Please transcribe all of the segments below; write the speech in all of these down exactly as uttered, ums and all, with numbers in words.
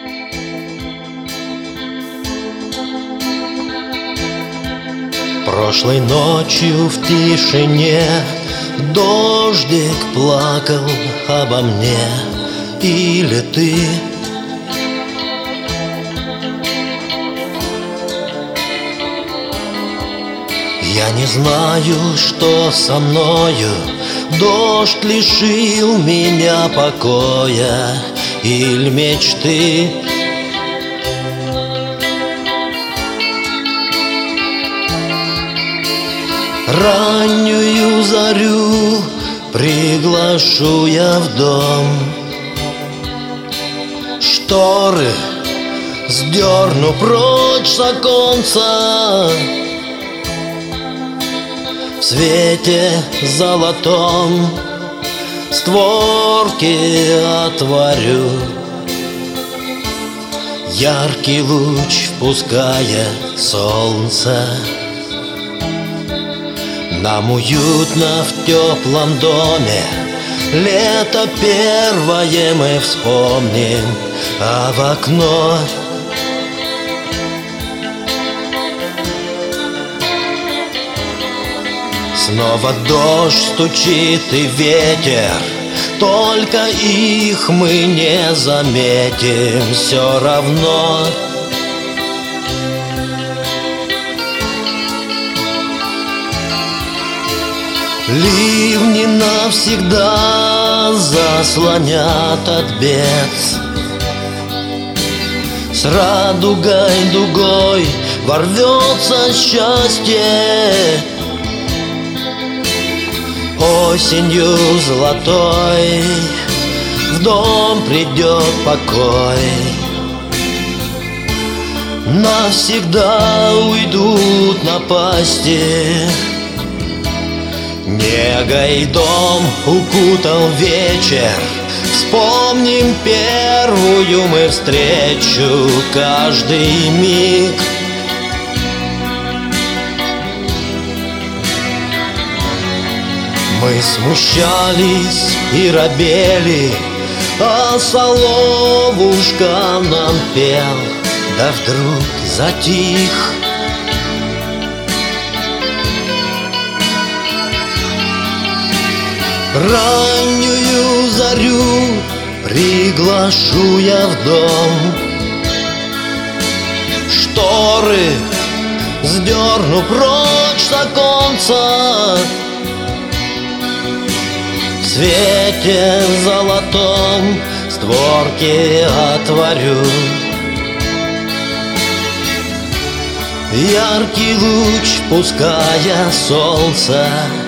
Прошлой ночью в тишине дождик плакал обо мне. Или ты? Я не знаю, что со мною. Дождь лишил меня покоя или мечты. Раннюю зарю приглашу я в дом. Шторы сдерну прочь с оконца. В свете золотом створки отворю. Яркий луч впуская солнце. Нам уютно в теплом доме. Лето первое мы вспомним, а в окно снова дождь стучит и ветер. Только их мы не заметим все равно. Ливни навсегда заслонят от бед. С радугой дугой ворвется счастье. Осенью золотой в дом придет покой. Навсегда уйдут напасти. Негой дом укутал вечер. Вспомним первую мы встречу каждый миг. Мы смущались и робели, а соловушка нам пел, да вдруг затих. Раннюю зарю приглашу я в дом. Шторы сдерну прочь с оконца. В свете золотом створки отворю. Яркий луч впуская солнце.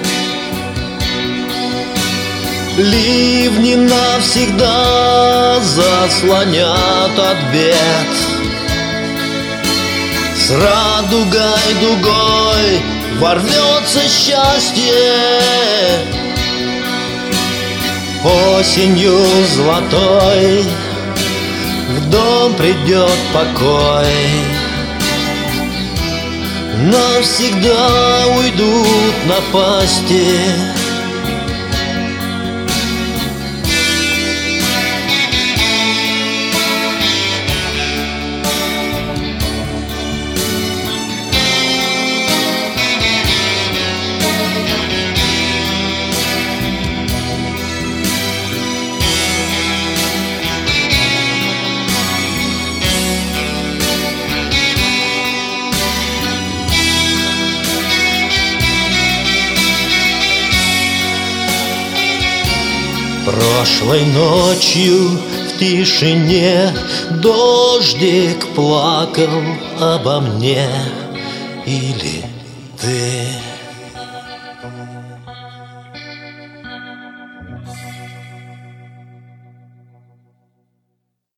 Ливни навсегда заслонят от бед. С радугой дугой ворвется счастье. Осенью золотой в дом придет покой. Навсегда уйдут напасти. Прошлой ночью в тишине дождик плакал обо мне. Или ты?